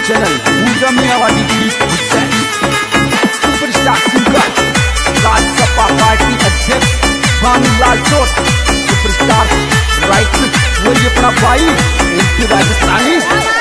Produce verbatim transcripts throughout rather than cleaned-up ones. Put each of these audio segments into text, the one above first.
Channel पूजा मीनावादी की superstar singer Rajya Sabha party अध्यक्ष भानुलाल चोट, सुपरस्टार राइटर वही अपना भाई एमपी राजस्थानी।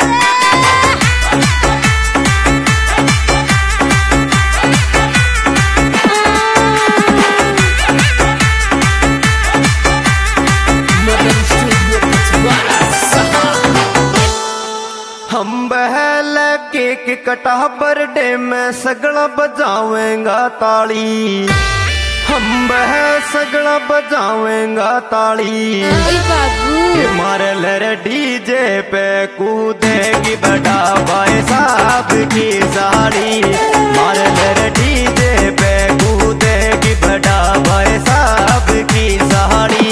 हम बहल केक कटा बर्थडे में सगड़ा बजावेंगा ताली, हम बह सगड़ा बजावेंगा ताली। मारे लर डीजे पे कूदेगी बड़ा भाई साहब की साड़ी, मारे लर डीजे पे कूदेगी बड़ा भाई साहब की साड़ी।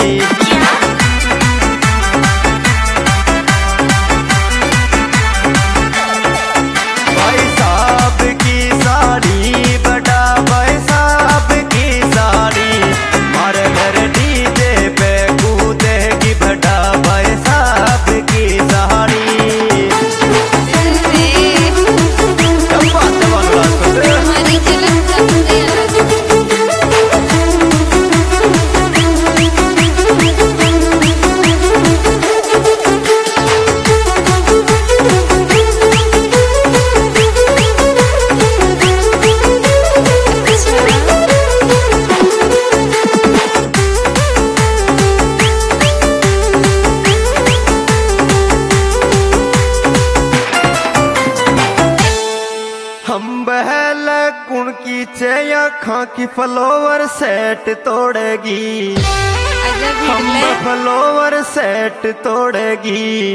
कुण की चया खां की फ्लोवर सेट तोड़ेगी, हम फ्लोवर सेट तोड़ेगी।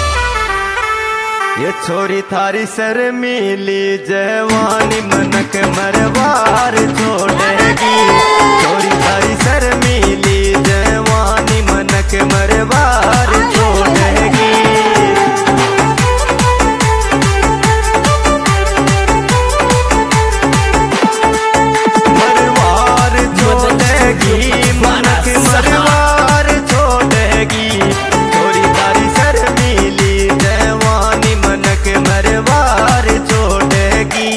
ये छोरी थारी शर्मीली जवानी मनक मरवार छोड़ेगी, छोरी थारी शर्मीली जवानी मनक मरवार छोड़ेगी। मनक मरवार छोड़ेगी, छोरी तारी शर्मीली जवानी मनक मरवार छोड़ेगी।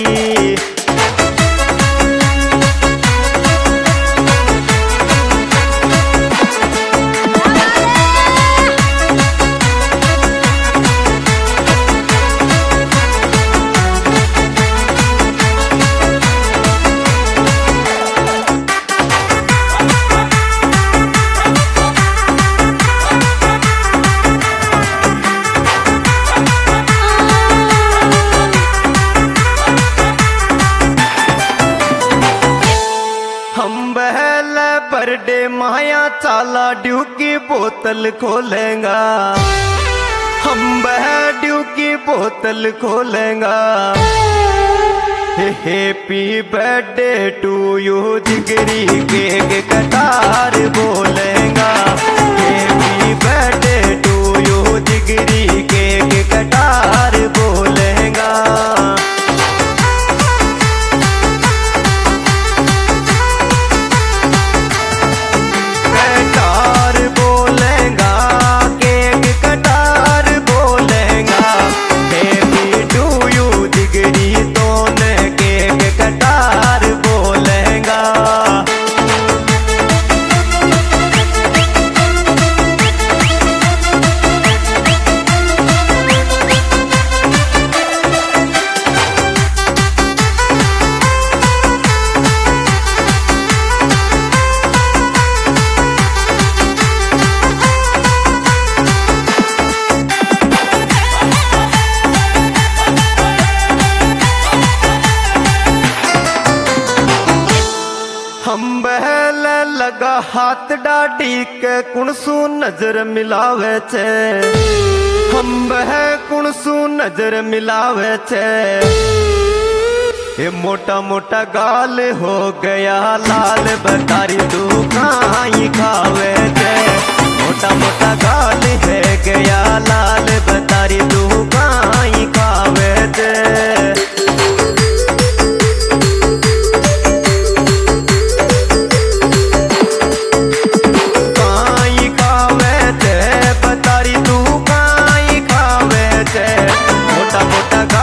बर्थडे माया चाला ड्यू की बोतल खोलेगा, हम बह ड्यू की बोतल खोलेगा। हैप्पी बर्थडे टू यू जिगरी केक कटार बोलेगा, हैप्पी बर्थडे टू यू जिगरी केक कटार बोलेगा। हम बहल लगा हाथ डाडी के कुणसू नजर मिलावे छे, हम बह कुणसू नजर मिलावे छे। ये मोटा मोटा गाल हो गया लाल बतारी तू काई खावे छे, मोटा मोटा गाल है गया लाल बतारी तू काई खावे छे। मोटा मोटा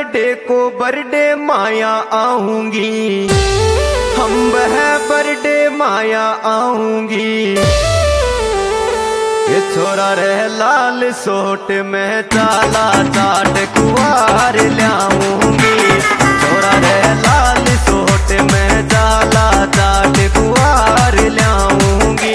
बर्थडे को बर्थडे माया आऊंगी, हम वह बर्थडे माया आऊंगी। ये छोरा रह लाल सोट में चाला चाट कुआर लाऊंगी, छोरा रह लाल सोट में चाला चाट कुआर लाऊंगी।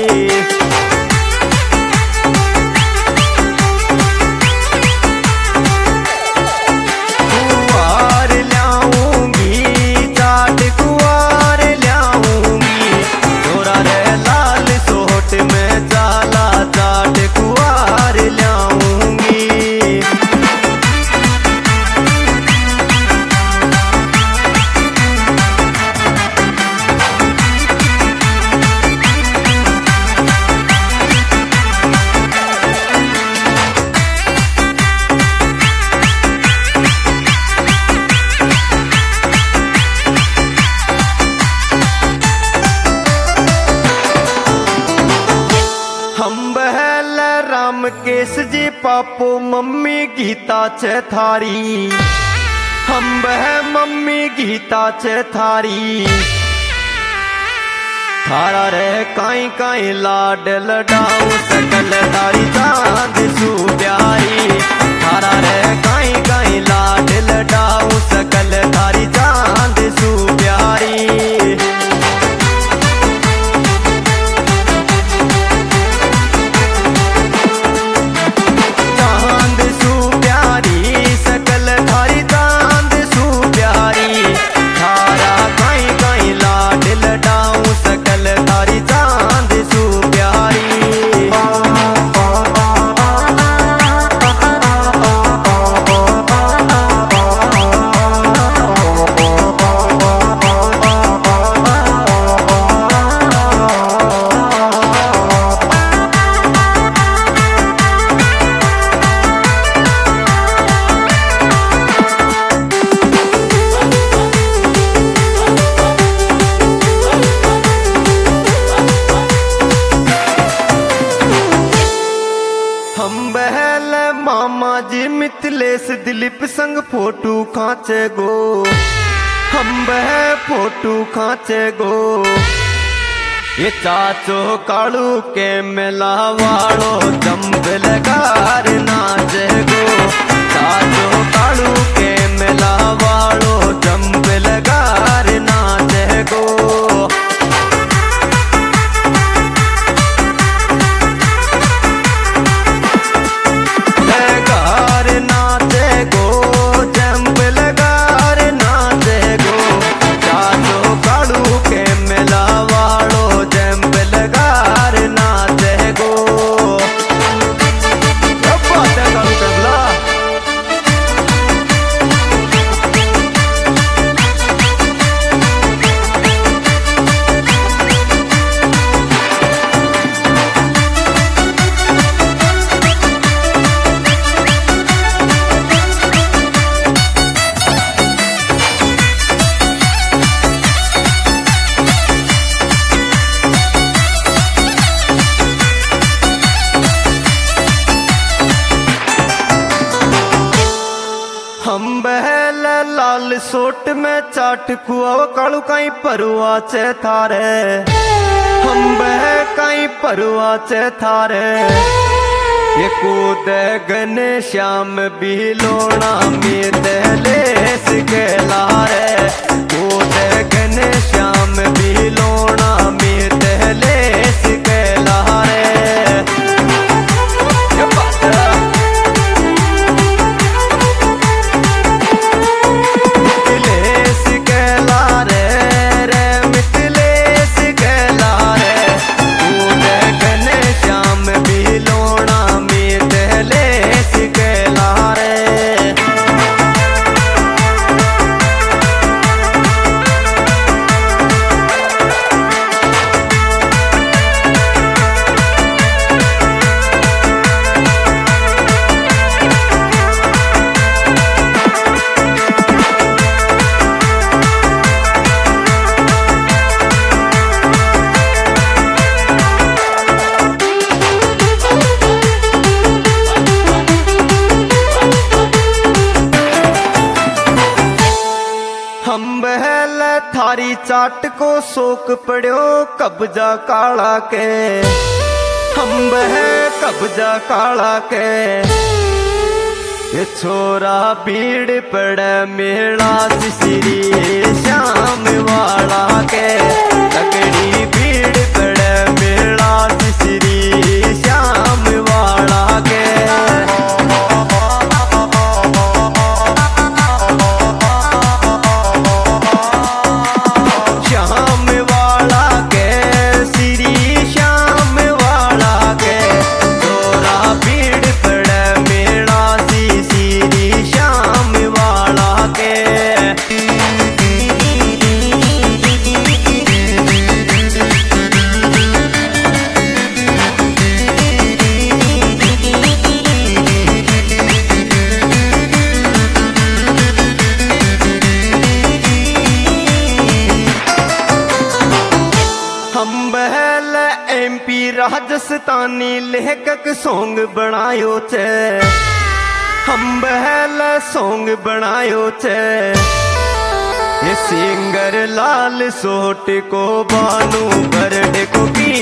केस जी पापो मम्मी गीता चे थारी, हम वह मम्मी गीता चे थारी। थारा रे काई काई लाड लडाऊ सकल थारी चांद सू प्यारी, थारा रे काई काई लाड लडाऊ सकल थारी चांद सू प्यारी। मामा जी मिथिलेश दिलीप संग फोटो खांचे गो, हम वह फोटो खांचे गो। ये चाचो कालू के मेला वालो जम्बल गार नाचे गो, चाचो कालू के मेला वालो जम्बल गार नाचे गो। हम बहल लाल सोट में चाट कुआ कालू काई परुआ चे थारे, हम बह काई परुआ चे थारे। ये कूद गने श्याम भी लोना में दहलेस के लारे, कूद गने श्याम भी लोना में दहलेस के लारे। जाट को शोक पड़ो कब्जा काला के, हम बह कब्जा काला के। ये छोरा भीड़ पड़े मेला श्री श्याम वाला के, तगड़ी भीड़ पड़े मेला श्री श्याम वाला के। श्याम वाला के श्री श्याम वाला के, छोरा भीड़ पड़े मेला श्री श्याम वाला के। हम बहल एमपी राजस्थानी लेखक सॉन्ग बनायो छे, हम बहल सॉन्ग बनायो छे। ये सिंगर लाल सोट को बानू बरड को की